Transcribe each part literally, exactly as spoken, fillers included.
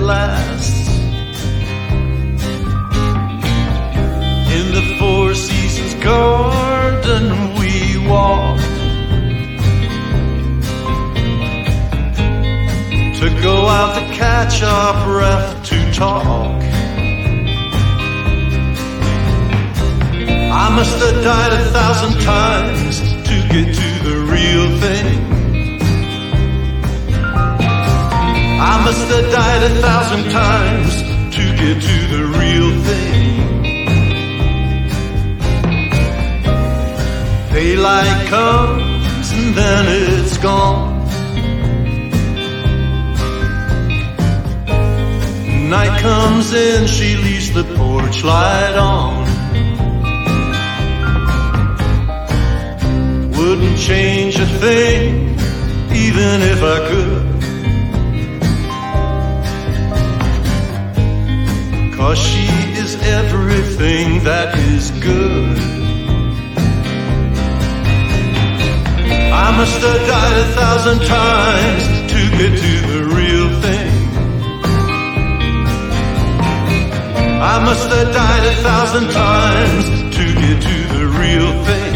lasts. In the Four Seasons garden we walked to go out to catch our breath to talk. I must have died a thousand times to get to the real thing. I must have died a thousand times to get to the real thing. Daylight comes and then it's gone. Night comes in, she leaves the porch light on. Wouldn't change a thing, even if I could. 'Cause she is everything that is good. I must have died a thousand times to get to the real thing. I must have died a thousand times to get to the real thing.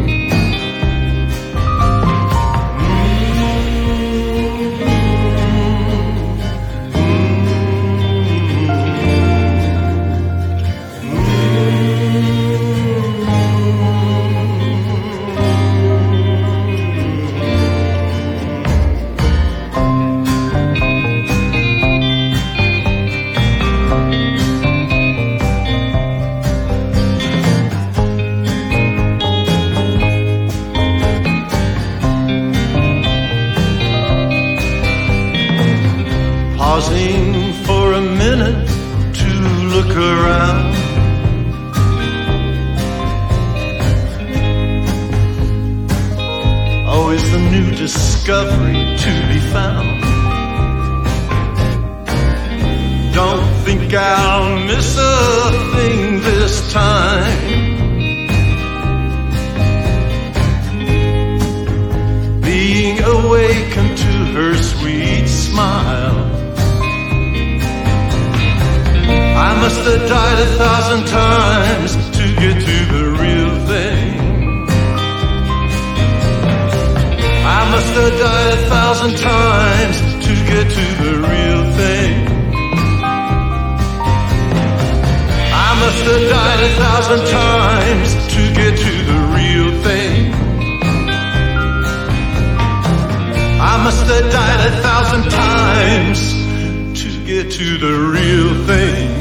Pausing for a minute to look around. Always the new discovery to be found. Don't think I'll miss a thing this time. Being awakened to her sweet smile. I must have died a thousand times to get to the real thing. I must have died a thousand times to get to the real thing. I must have died a thousand times to get to the real thing. I must have died a thousand times to get to the real thing.